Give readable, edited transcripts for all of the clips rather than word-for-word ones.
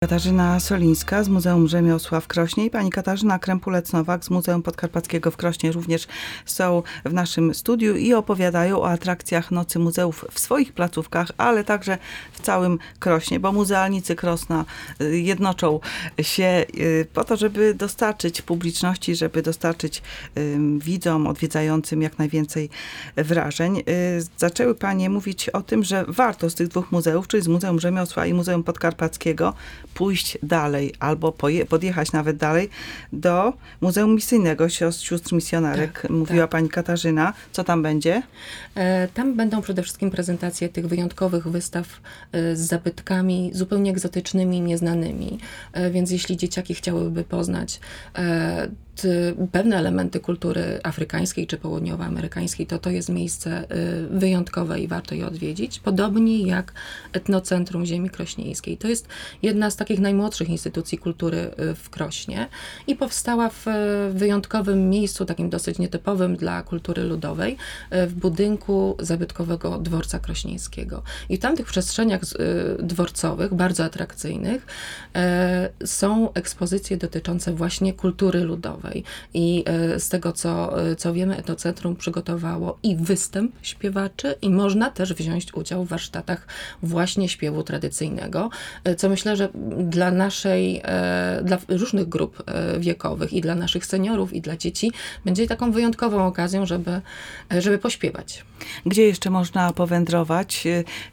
Katarzyna Solińska z Muzeum Rzemiosła w Krośnie i pani Katarzyna Krępulec-Nowak z Muzeum Podkarpackiego w Krośnie również są w naszym studiu i opowiadają o atrakcjach Nocy Muzeów w swoich placówkach, ale także w całym Krośnie, bo muzealnicy Krosna jednoczą się po to, żeby dostarczyć publiczności, żeby dostarczyć widzom, odwiedzającym jak najwięcej wrażeń. Zaczęły panie mówić o tym, że warto z tych dwóch muzeów, czyli z Muzeum Rzemiosła i Muzeum Podkarpackiego, pójść dalej albo podjechać nawet dalej do Muzeum Misyjnego Sióstr Misjonarek. Mówiła pani Katarzyna. Co tam będzie? Tam będą przede wszystkim prezentacje tych wyjątkowych wystaw z zabytkami zupełnie egzotycznymi, nieznanymi. Więc jeśli dzieciaki chciałyby poznać pewne elementy kultury afrykańskiej czy południowoamerykańskiej, to jest miejsce wyjątkowe i warto je odwiedzić. Podobnie jak Etnocentrum Ziemi Krośnieńskiej. To jest jedna z takich najmłodszych instytucji kultury w Krośnie i powstała w wyjątkowym miejscu, takim dosyć nietypowym dla kultury ludowej, w budynku zabytkowego Dworca Krośnieńskiego. I w tamtych przestrzeniach dworcowych, bardzo atrakcyjnych, są ekspozycje dotyczące właśnie kultury ludowej. I z tego, co wiemy, Etnocentrum przygotowało i występ śpiewaczy, i można też wziąć udział w warsztatach właśnie śpiewu tradycyjnego, co myślę, że dla różnych grup wiekowych i dla naszych seniorów i dla dzieci będzie taką wyjątkową okazją, żeby pośpiewać. Gdzie jeszcze można powędrować?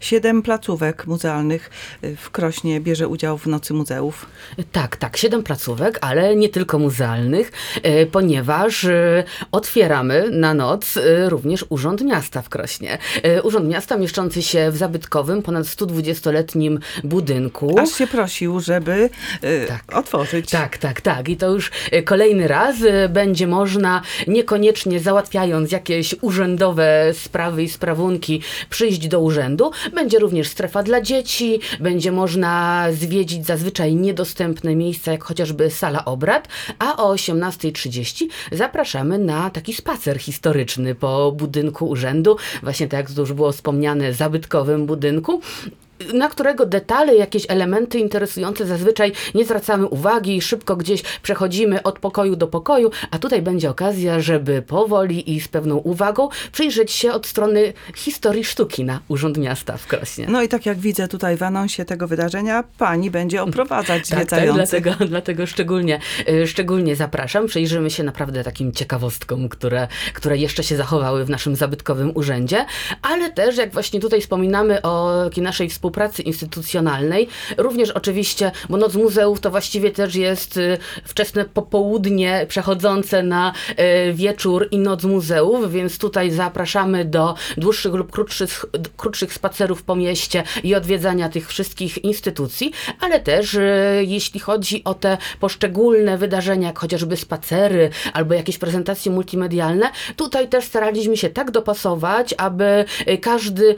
7 placówek muzealnych w Krośnie bierze udział w Nocy Muzeów. Tak, 7 placówek, ale nie tylko muzealnych, ponieważ otwieramy na noc również Urząd Miasta w Krośnie. Urząd Miasta mieszczący się w zabytkowym, ponad 120-letnim budynku. Aż się prosił, żeby otworzyć. Tak. I to już kolejny raz będzie można, niekoniecznie załatwiając jakieś urzędowe sprawy i sprawunki, przyjść do urzędu. Będzie również strefa dla dzieci, będzie można zwiedzić zazwyczaj niedostępne miejsca, jak chociażby sala obrad, a o 18:30 zapraszamy na taki spacer historyczny po budynku urzędu, właśnie tak jak to już było wspomniane, zabytkowym budynku, na którego detale, jakieś elementy interesujące zazwyczaj nie zwracamy uwagi, szybko gdzieś przechodzimy od pokoju do pokoju, a tutaj będzie okazja, żeby powoli i z pewną uwagą przyjrzeć się od strony historii sztuki na Urząd Miasta w Krośnie. No i tak jak widzę tutaj w anonsie tego wydarzenia, pani będzie oprowadzać zwiedzających. Dlatego szczególnie zapraszam. Przyjrzymy się naprawdę takim ciekawostkom, które jeszcze się zachowały w naszym zabytkowym urzędzie, ale też, jak właśnie tutaj wspominamy o takiej naszej współpracy instytucjonalnej. Również oczywiście, bo Noc Muzeów to właściwie też jest wczesne popołudnie przechodzące na wieczór i Noc Muzeów, więc tutaj zapraszamy do dłuższych lub krótszych spacerów po mieście i odwiedzania tych wszystkich instytucji, ale też jeśli chodzi o te poszczególne wydarzenia, jak chociażby spacery albo jakieś prezentacje multimedialne, tutaj też staraliśmy się tak dopasować, aby każdy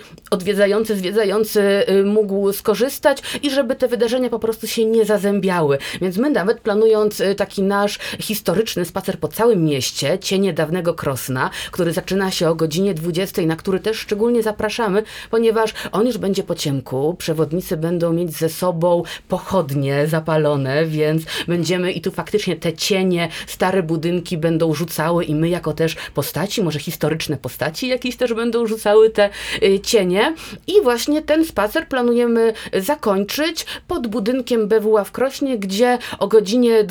zwiedzający mógł skorzystać i żeby te wydarzenia po prostu się nie zazębiały. Więc my nawet planując taki nasz historyczny spacer po całym mieście, Cienie dawnego Krosna, który zaczyna się o godzinie 20, na który też szczególnie zapraszamy, ponieważ on już będzie po ciemku, przewodnicy będą mieć ze sobą pochodnie zapalone, więc będziemy i tu faktycznie te cienie, stare budynki będą rzucały i my jako też postaci, może historyczne postaci jakieś też będą rzucały te cienie i właśnie ten spacer planujemy zakończyć pod budynkiem BWA w Krośnie, gdzie o godzinie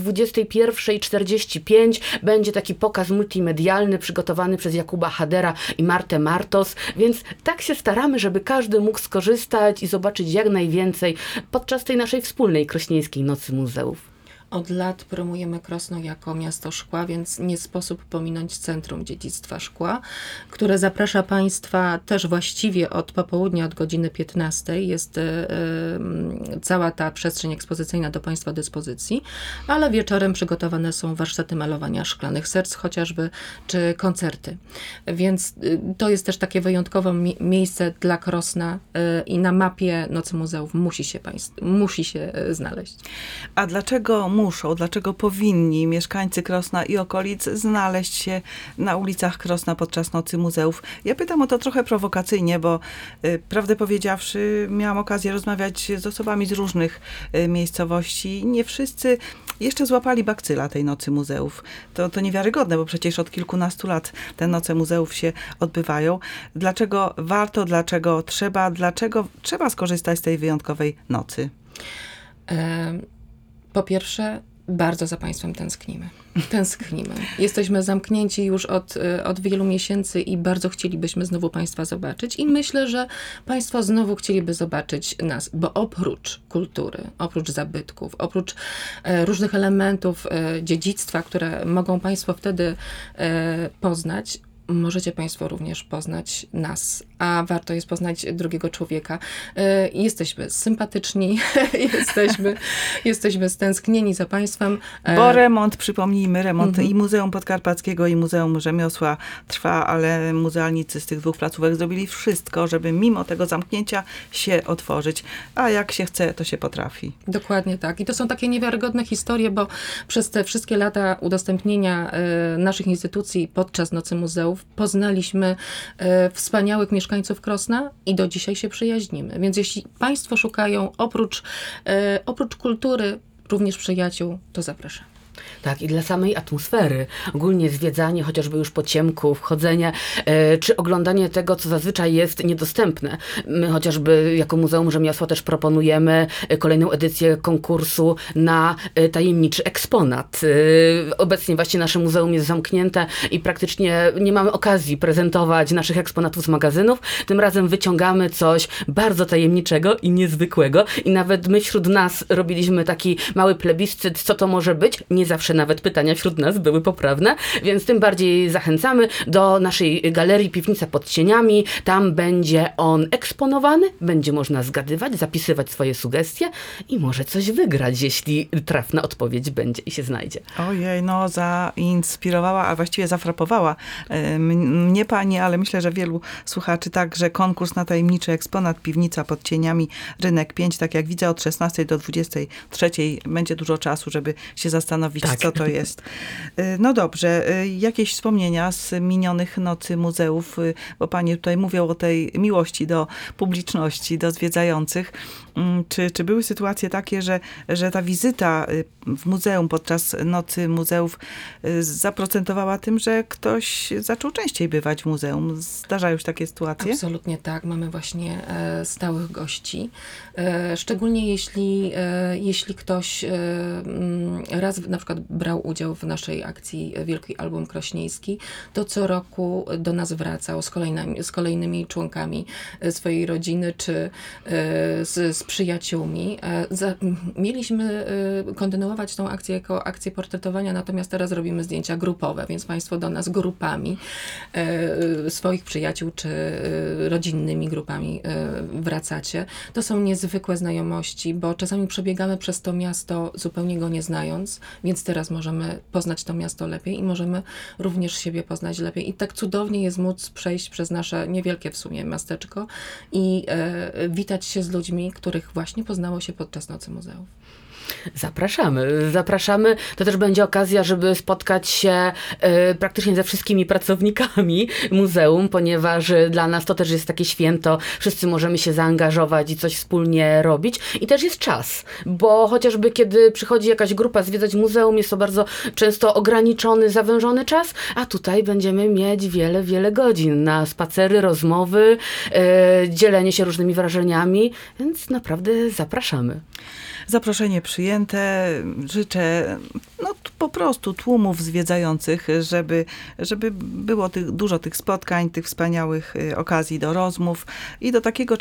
21:45 będzie taki pokaz multimedialny przygotowany przez Jakuba Hadera i Martę Martos, więc tak się staramy, żeby każdy mógł skorzystać i zobaczyć jak najwięcej podczas tej naszej wspólnej krośnieńskiej Nocy Muzeów. Od lat promujemy Krosno jako miasto szkła, więc nie sposób pominąć Centrum Dziedzictwa Szkła, które zaprasza Państwa też właściwie od popołudnia, od godziny 15. Jest cała ta przestrzeń ekspozycyjna do Państwa dyspozycji, ale wieczorem przygotowane są warsztaty malowania szklanych serc chociażby, czy koncerty. Więc to jest też takie wyjątkowe miejsce dla Krosna i na mapie Nocy Muzeów musi się znaleźć. A dlaczego muszą, dlaczego powinni mieszkańcy Krosna i okolic znaleźć się na ulicach Krosna podczas Nocy Muzeów? Ja pytam o to trochę prowokacyjnie, bo prawdę powiedziawszy, miałam okazję rozmawiać z osobami z różnych miejscowości. Nie wszyscy jeszcze złapali bakcyla tej Nocy Muzeów. To niewiarygodne, bo przecież od kilkunastu lat te Noce Muzeów się odbywają. Dlaczego warto, dlaczego trzeba skorzystać z tej wyjątkowej nocy? Po pierwsze, bardzo za Państwem tęsknimy. Jesteśmy zamknięci już od wielu miesięcy i bardzo chcielibyśmy znowu Państwa zobaczyć. I myślę, że Państwo znowu chcieliby zobaczyć nas, bo oprócz kultury, oprócz zabytków, oprócz różnych elementów dziedzictwa, które mogą Państwo wtedy poznać, możecie Państwo również poznać nas, a warto jest poznać drugiego człowieka. Jesteśmy sympatyczni, jesteśmy stęsknieni za Państwem. Bo remont, przypomnijmy, i Muzeum Podkarpackiego, i Muzeum Rzemiosła trwa, ale muzealnicy z tych dwóch placówek zrobili wszystko, żeby mimo tego zamknięcia się otworzyć. A jak się chce, to się potrafi. Dokładnie tak. I to są takie niewiarygodne historie, bo przez te wszystkie lata udostępnienia naszych instytucji podczas Nocy Muzeów poznaliśmy wspaniałych mieszkańców Krosna i do dzisiaj się przyjaźnimy. Więc jeśli Państwo szukają oprócz kultury również przyjaciół, to zapraszam. Tak, i dla samej atmosfery, ogólnie zwiedzanie, chociażby już po ciemku, wchodzenie, czy oglądanie tego, co zazwyczaj jest niedostępne. My chociażby jako Muzeum Rzemiosła też proponujemy kolejną edycję konkursu na tajemniczy eksponat. Obecnie właśnie nasze muzeum jest zamknięte i praktycznie nie mamy okazji prezentować naszych eksponatów z magazynów. Tym razem wyciągamy coś bardzo tajemniczego i niezwykłego i nawet my wśród nas robiliśmy taki mały plebiscyt, co to może być. Nie zawsze nawet pytania wśród nas były poprawne, więc tym bardziej zachęcamy do naszej galerii Piwnica pod cieniami. Tam będzie on eksponowany, będzie można zgadywać, zapisywać swoje sugestie i może coś wygrać, jeśli trafna odpowiedź będzie i się znajdzie. Ojej, no zainspirowała, a właściwie zafrapowała mnie pani, ale myślę, że wielu słuchaczy także konkurs na tajemniczy eksponat Piwnica pod cieniami, Rynek 5, tak jak widzę, od 16 do 23 będzie dużo czasu, żeby się zastanowić, tak, co to jest. No dobrze, jakieś wspomnienia z minionych Nocy Muzeów, bo pani tutaj mówią o tej miłości do publiczności, do zwiedzających. Czy były sytuacje takie, że ta wizyta w muzeum podczas Nocy Muzeów zaprocentowała tym, że ktoś zaczął częściej bywać w muzeum? Zdarzają się takie sytuacje? Absolutnie tak. Mamy właśnie stałych gości. Szczególnie jeśli ktoś raz na przykład brał udział w naszej akcji Wielki Album Krośnieński, to co roku do nas wracał z kolejnymi członkami swojej rodziny, czy z przyjaciółmi. Mieliśmy kontynuować tą akcję jako akcję portretowania, natomiast teraz robimy zdjęcia grupowe, więc Państwo do nas grupami swoich przyjaciół, czy rodzinnymi grupami wracacie. To są niezwykłe znajomości, bo czasami przebiegamy przez to miasto zupełnie go nie znając, więc teraz możemy poznać to miasto lepiej i możemy również siebie poznać lepiej. I tak cudownie jest móc przejść przez nasze niewielkie w sumie miasteczko i witać się z ludźmi, których właśnie poznało się podczas Nocy Muzeów. Zapraszamy. To też będzie okazja, żeby spotkać się praktycznie ze wszystkimi pracownikami muzeum, ponieważ dla nas to też jest takie święto. Wszyscy możemy się zaangażować i coś wspólnie robić. I też jest czas, bo chociażby kiedy przychodzi jakaś grupa zwiedzać muzeum, jest to bardzo często ograniczony, zawężony czas, a tutaj będziemy mieć wiele godzin na spacery, rozmowy, dzielenie się różnymi wrażeniami, więc naprawdę zapraszamy. Zaproszenie przyjęte. Życzę po prostu tłumów zwiedzających, żeby było dużo tych spotkań, tych wspaniałych okazji do rozmów i do takich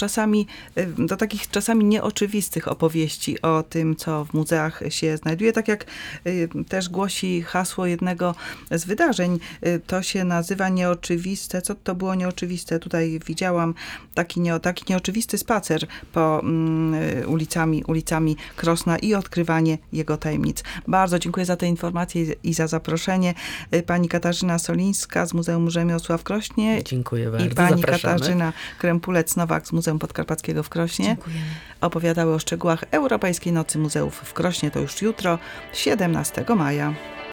czasami nieoczywistych opowieści o tym, co w muzeach się znajduje. Tak jak też głosi hasło jednego z wydarzeń, to się nazywa nieoczywiste. Co to było nieoczywiste? Tutaj widziałam taki nieoczywisty spacer po ulicami Krosna i odkrywanie jego tajemnic. Bardzo dziękuję za te informacje. informacje i za zaproszenie. Pani Katarzyna Solińska z Muzeum Rzemiosła w Krośnie. Dziękuję bardzo, I pani zapraszamy. Katarzyna Krempulec-Nowak z Muzeum Podkarpackiego w Krośnie. Dziękujemy. Opowiadały o szczegółach Europejskiej Nocy Muzeów w Krośnie. To już jutro, 17 maja.